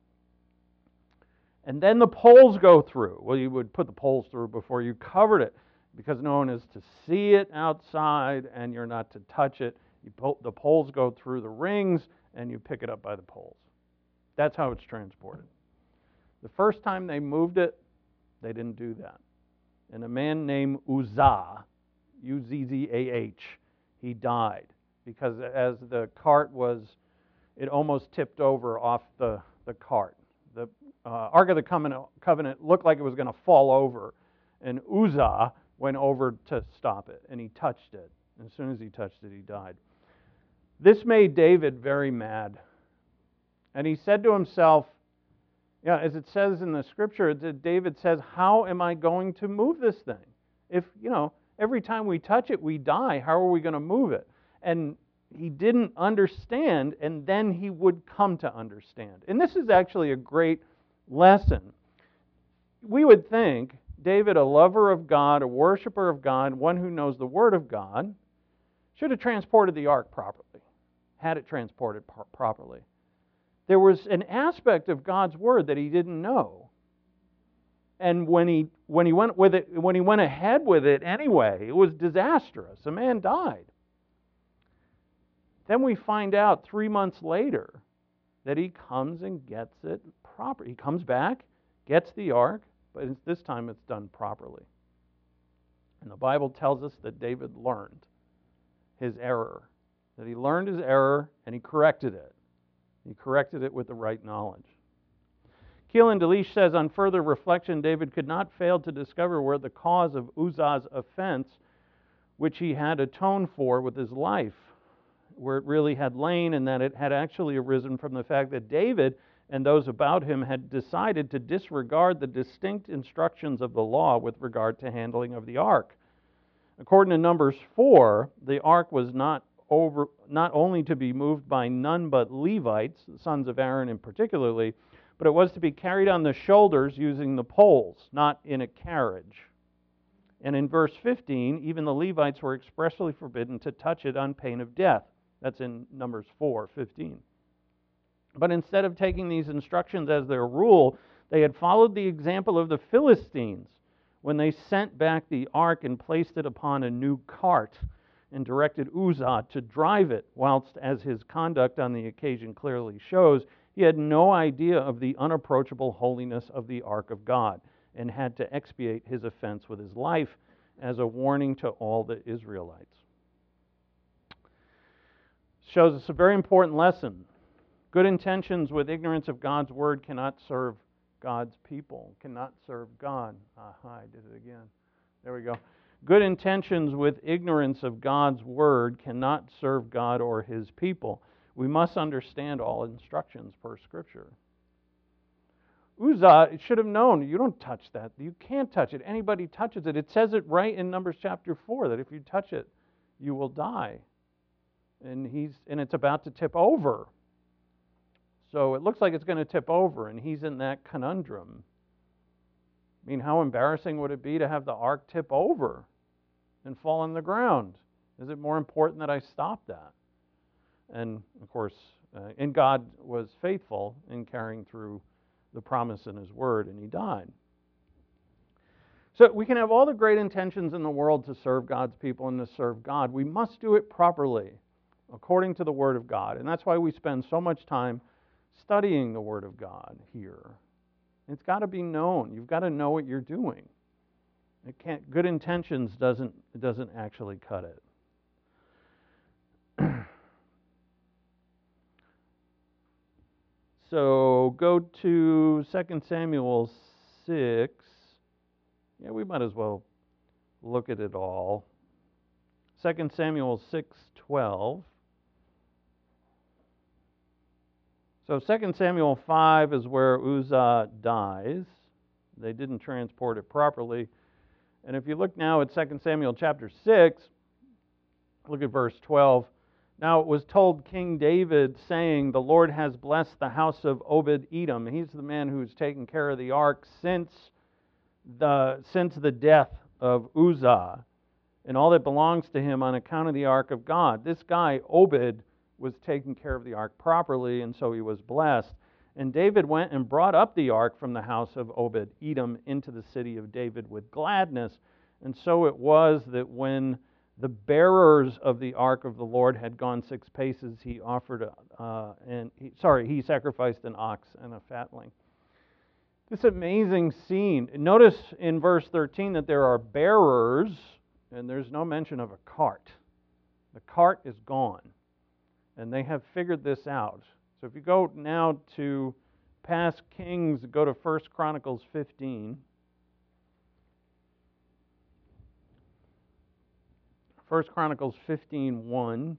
And then the poles go through. Well, you would put the poles through before you covered it, because no one is to see it outside and you're not to touch it. The poles go through the rings and you pick it up by the poles. That's how it's transported. The first time they moved it, they didn't do that. And a man named Uzzah, Uzzah, he died, because as the cart it almost tipped over off the cart. The Ark of the Covenant looked like it was going to fall over, and Uzzah went over to stop it, and he touched it. And as soon as he touched it, he died. This made David very mad. And he said to himself, as it says in the scripture, David says, how am I going to move this thing? If, every time we touch it, we die. How are we going to move it? And he didn't understand, and then he would come to understand. And this is actually a great lesson. We would think David, a lover of God, a worshiper of God, one who knows the Word of God, should have transported the ark properly, had it transported properly. There was an aspect of God's Word that he didn't know. And when he went ahead with it anyway, it was disastrous. A man died. Then we find out 3 months later that he comes and gets it proper. He comes back, gets the ark, but this time it's done properly. And the Bible tells us that David learned his error, that he learned his error and he corrected it. He corrected it with the right knowledge. Keelan DeLeach says, on further reflection, David could not fail to discover where the cause of Uzzah's offense, which he had atoned for with his life, where it really had lain, and that it had actually arisen from the fact that David and those about him had decided to disregard the distinct instructions of the law with regard to handling of the ark. According to Numbers 4, the ark was not only to be moved by none but Levites, the sons of Aaron in particularly, but it was to be carried on the shoulders using the poles, not in a carriage. And in verse 15, even the Levites were expressly forbidden to touch it on pain of death. That's in Numbers 4:15. But instead of taking these instructions as their rule, they had followed the example of the Philistines when they sent back the ark and placed it upon a new cart and directed Uzzah to drive it, whilst, as his conduct on the occasion clearly shows, he had no idea of the unapproachable holiness of the ark of God and had to expiate his offense with his life as a warning to all the Israelites. Shows us a very important lesson. Good intentions with ignorance of God's word cannot serve God's people, cannot serve God. I did it again. There we go. Good intentions with ignorance of God's word cannot serve God or his people. We must understand all instructions per Scripture. Uzzah should have known, you don't touch that. You can't touch it. Anybody touches it. It says it right in Numbers chapter 4 that if you touch it, you will die. And it's about to tip over. So it looks like it's going to tip over, and he's in that conundrum. I mean, how embarrassing would it be to have the ark tip over and fall on the ground? Is it more important that I stop that? And, of course, and God was faithful in carrying through the promise in his word, and he died. So we can have all the great intentions in the world to serve God's people and to serve God. We must do it properly, according to the word of God. And that's why we spend so much time studying the word of God here. It's got to be known. You've got to know what you're doing. Good intentions doesn't actually cut it. So go to 2 Samuel 6. Yeah, we might as well look at it all. 2 Samuel 6:12. So 2 Samuel 5 is where Uzzah dies. They didn't transport it properly. And if you look now at 2 Samuel chapter 6, look at verse 12. Now it was told King David, saying, the Lord has blessed the house of Obed-Edom. He's the man who's taken care of the ark since the death of Uzzah, and all that belongs to him on account of the ark of God. This guy, Obed, was taking care of the ark properly, and so he was blessed. And David went and brought up the ark from the house of Obed-Edom into the city of David with gladness. And so it was that when the bearers of the ark of the Lord had gone 6 paces, he sacrificed an ox and a fatling. This amazing scene. Notice in verse 13 that there are bearers, and there's no mention of a cart. The cart is gone, and they have figured this out. So if you go now to past Kings, go to 1 Chronicles 15. 1 Chronicles 15:1.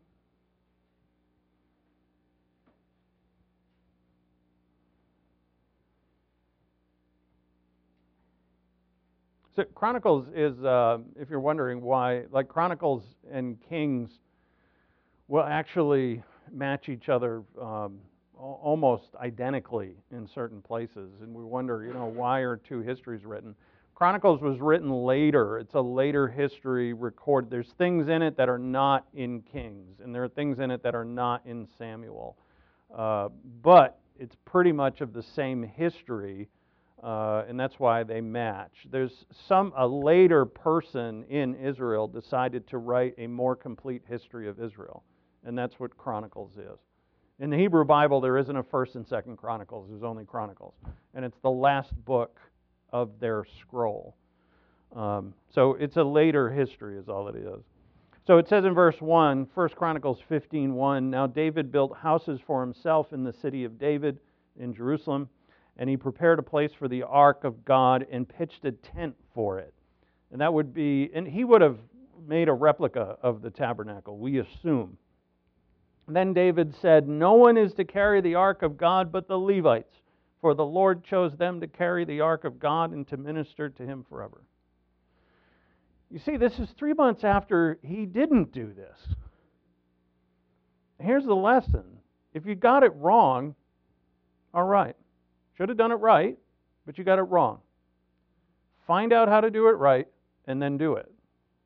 So Chronicles is, if you're wondering why, like Chronicles and Kings will actually match each other almost identically in certain places. And we wonder, why are 2 histories written? Chronicles was written later. It's a later history record. There's things in it that are not in Kings, and there are things in it that are not in Samuel. But it's pretty much of the same history, and that's why they match. There's a later person in Israel decided to write a more complete history of Israel. And that's what Chronicles is. In the Hebrew Bible, there isn't a 1st and 2nd Chronicles. There's only Chronicles. And it's the last book of their scroll. So it's a later history is all it is. So it says in verse 1, 1 Chronicles 15:1, now David built houses for himself in the city of David in Jerusalem, and he prepared a place for the ark of God and pitched a tent for it. And that would be, and he would have made a replica of the tabernacle, we assume. Then David said, no one is to carry the ark of God but the Levites, for the Lord chose them to carry the ark of God and to minister to him forever. You see, this is 3 months after he didn't do this. Here's the lesson. If you got it wrong, all right. Should have done it right, but you got it wrong. Find out how to do it right, and then do it.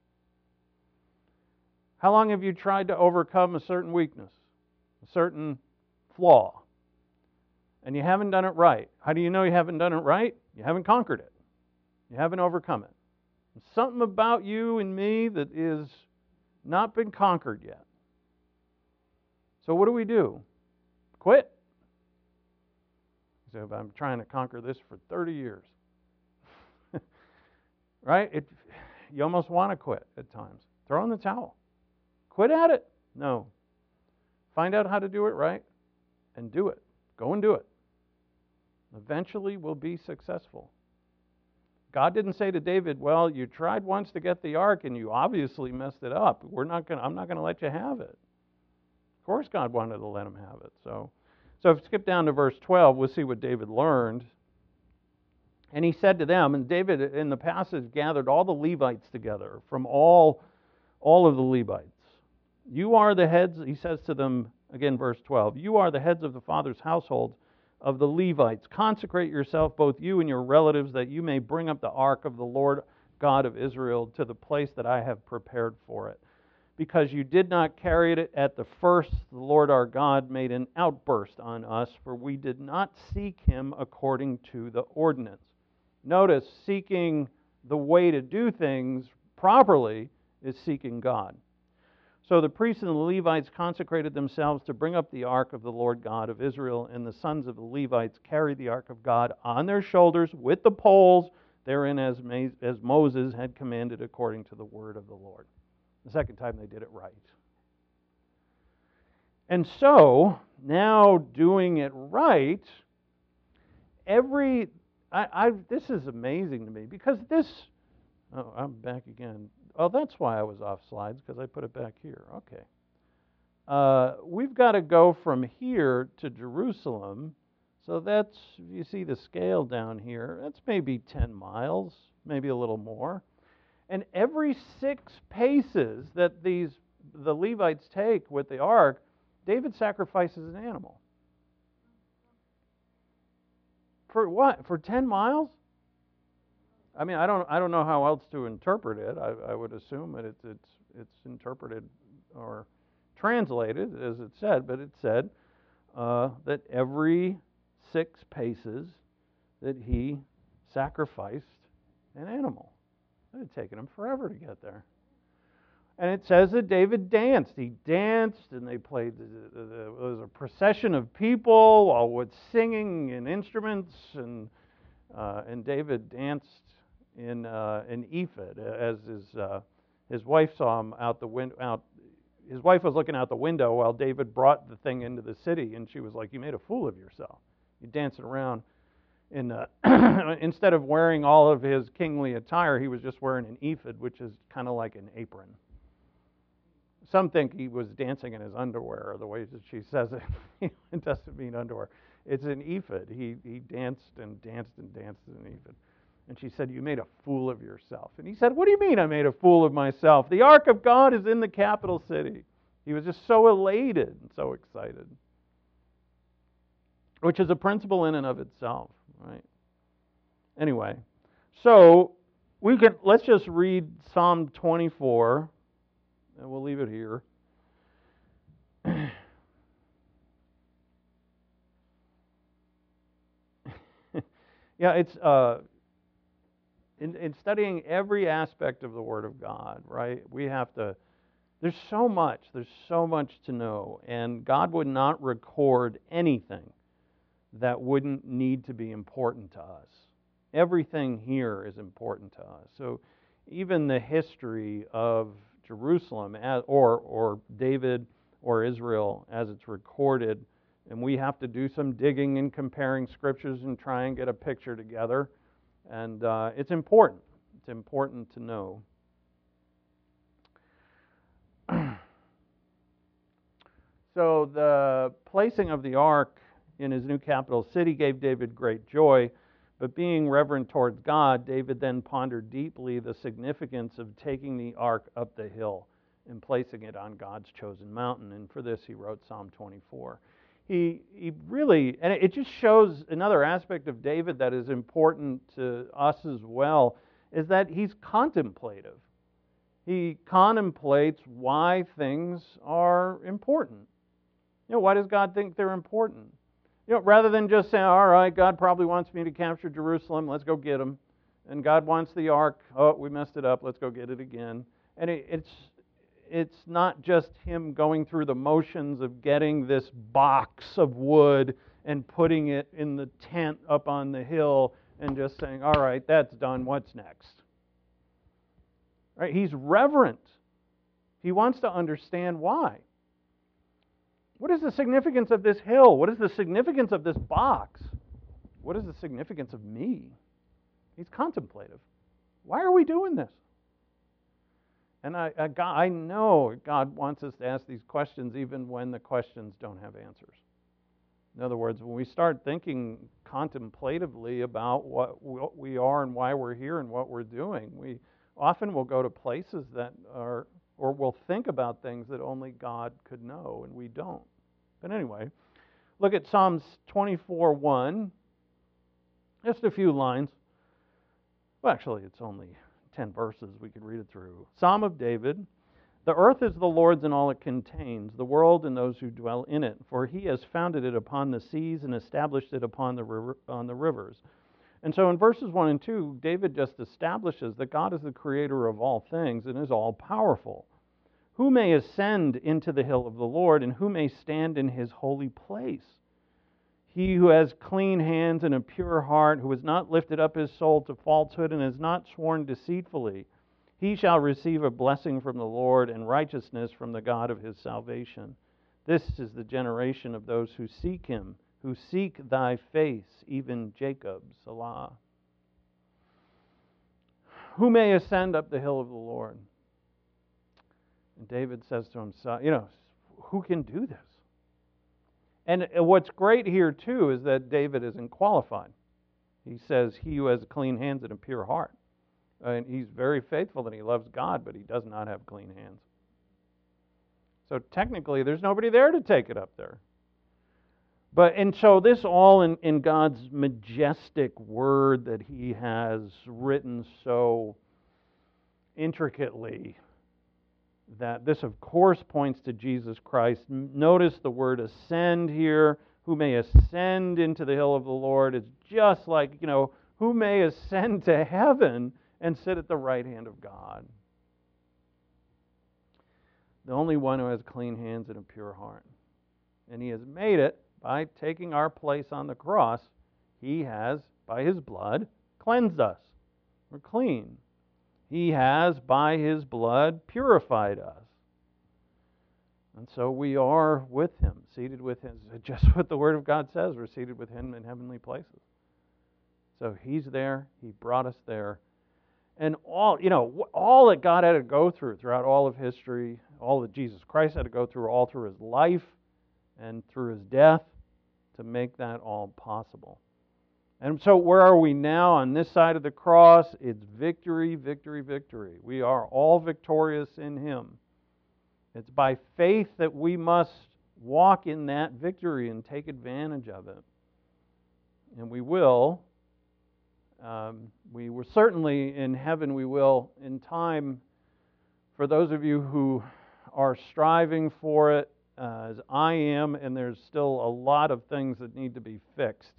How long have you tried to overcome a certain weakness, a certain flaw, and you haven't done it right? How do you know you haven't done it right? You haven't conquered it. You haven't overcome it. There's something about you and me that is not been conquered yet. So what do? Quit? So I'm trying to conquer this for 30 years. Right? You almost want to quit at times. Throw in the towel. Quit at it. No. Find out how to do it right and do it. Go and do it. Eventually we'll be successful. God didn't say to David, well, you tried once to get the ark and you obviously messed it up. I'm not going to let you have it. Of course God wanted to let him have it. So if you skip down to verse 12, we'll see what David learned. And he said to them, and David in the passage gathered all the Levites together from all of the Levites. You are the heads, he says to them, again, verse 12, you are the heads of the father's households of the Levites. Consecrate yourself, both you and your relatives, that you may bring up the ark of the Lord God of Israel to the place that I have prepared for it. Because you did not carry it at the first, the Lord our God made an outburst on us, for we did not seek him according to the ordinance. Notice, seeking the way to do things properly is seeking God. So the priests and the Levites consecrated themselves to bring up the ark of the Lord God of Israel, and the sons of the Levites carried the ark of God on their shoulders with the poles therein as Moses had commanded according to the word of the Lord. The second time they did it right. And so, now doing it right, this is amazing to me, because I'm back again. Oh, that's why I was off slides, because I put it back here. Okay. We've got to go from here to Jerusalem. So that's, you see the scale down here, that's maybe 10 miles, maybe a little more. And every 6 paces that the Levites take with the ark, David sacrifices an animal. For what? For 10 miles? I mean, I don't know how else to interpret it. I would assume that it's interpreted or translated as it said, but it said that every 6 paces that he sacrificed an animal. It had taken him forever to get there. And it says that David danced. He danced, and they played. There was a procession of people, all with singing and instruments, and David danced in ephod, as his wife saw him out the window. His wife was looking out the window while David brought the thing into the city, and she was like, "You made a fool of yourself. You're dancing around." Instead of wearing all of his kingly attire, he was just wearing an ephod, which is kind of like an apron. Some think he was dancing in his underwear, or the way that she says it. It doesn't mean underwear. It's an ephod. He danced and danced and danced in an ephod. And she said, "You made a fool of yourself." And he said, "What do you mean I made a fool of myself? The ark of God is in the capital city." He was just so elated and so excited. Which is a principle in and of itself, right? Anyway, so let's just read Psalm 24, and we'll leave it here. Yeah, it's in studying every aspect of the Word of God, right? We have to There's so much to know, and God would not record anything that wouldn't need to be important to us. Everything here is important to us. So even the history of Jerusalem or David or Israel as it's recorded, and we have to do some digging and comparing scriptures and try and get a picture together. And it's important. It's important to know. So the placing of the ark in his new capital city gave David great joy, but being reverent towards God, David then pondered deeply the significance of taking the ark up the hill and placing it on God's chosen mountain. And for this, he wrote Psalm 24. He really, and it just shows another aspect of David that is important to us as well, is that he's contemplative. He contemplates why things are important. Why does God think they're important? Rather than just saying, all right, God probably wants me to capture Jerusalem, let's go get him. And God wants the ark, oh, we messed it up, let's go get it again. And it's not just him going through the motions of getting this box of wood and putting it in the tent up on the hill and just saying, all right, that's done, what's next? Right? He's reverent. He wants to understand why. What is the significance of this hill? What is the significance of this box? What is the significance of me? He's contemplative. Why are we doing this? And I know God wants us to ask these questions even when the questions don't have answers. In other words, when we start thinking contemplatively about what we are and why we're here and what we're doing, we often will go to places that are, or we'll think about things that only God could know, and we don't. But anyway, look at Psalms 24:1. Just a few lines. Well, actually, it's only 10 verses. We could read it through. Psalm of David. The earth is the Lord's and all it contains, the world and those who dwell in it. For he has founded it upon the seas and established it upon the rivers. And so in verses 1 and 2, David just establishes that God is the creator of all things and is all-powerful. Who may ascend into the hill of the Lord, and who may stand in his holy place? He who has clean hands and a pure heart, who has not lifted up his soul to falsehood and has not sworn deceitfully, he shall receive a blessing from the Lord and righteousness from the God of his salvation. This is the generation of those who seek him, who seek thy face, even Jacob, Selah. Who may ascend up the hill of the Lord? And David says to himself, who can do this? And what's great here, too, is that David isn't qualified. He says, he who has clean hands and a pure heart. And he's very faithful and he loves God, but he does not have clean hands. So technically, there's nobody there to take it up there. And so this all in God's majestic word that he has written so intricately, that this, of course, points to Jesus Christ. Notice the word ascend here. Who may ascend into the hill of the Lord? It's just like, who may ascend to heaven and sit at the right hand of God? The only one who has clean hands and a pure heart. And he has made it by taking our place on the cross. He has, by his blood, cleansed us. We're clean. He has, by his blood, purified us. And so we are with him, seated with him. Just what the Word of God says, we're seated with him in heavenly places. So he's there. He brought us there. And all that God had to go throughout all of history, all that Jesus Christ had to go through all through his life and through his death to make that all possible. And so where are we now on this side of the cross? It's victory, victory, victory. We are all victorious in him. It's by faith that we must walk in that victory and take advantage of it. And we will. We were certainly in heaven, we will in time. For those of you who are striving for it, as I am, and there's still a lot of things that need to be fixed.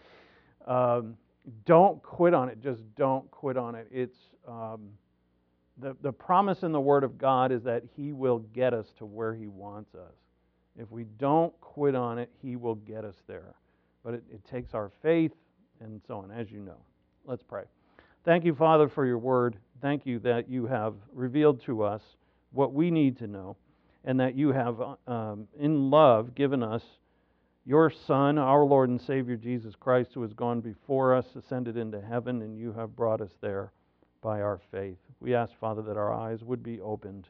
Don't quit on it. Just don't quit on it. The promise in the Word of God is that He will get us to where He wants us. If we don't quit on it, He will get us there. But it takes our faith and so on, as you know. Let's pray. Thank you, Father, for your Word. Thank you that you have revealed to us what we need to know, and that you have, in love, given us your Son, our Lord and Savior Jesus Christ, who has gone before us, ascended into heaven, and you have brought us there by our faith. We ask, Father, that our eyes would be opened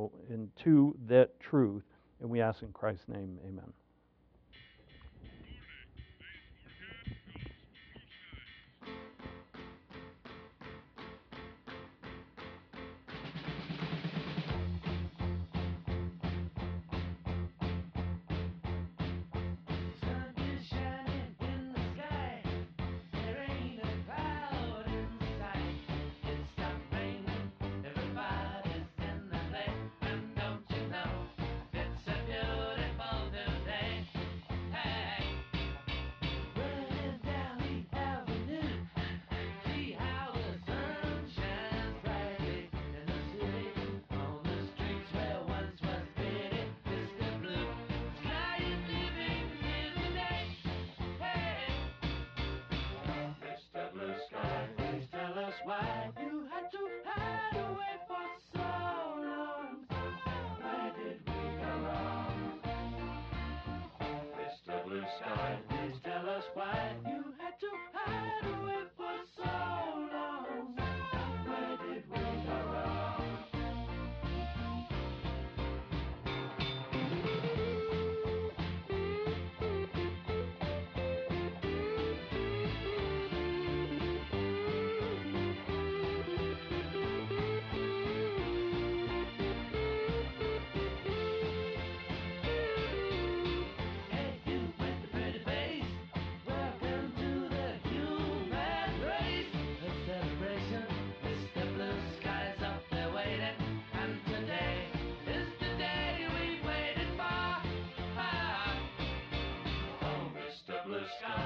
into that truth, and we ask in Christ's name, amen. Blue sky.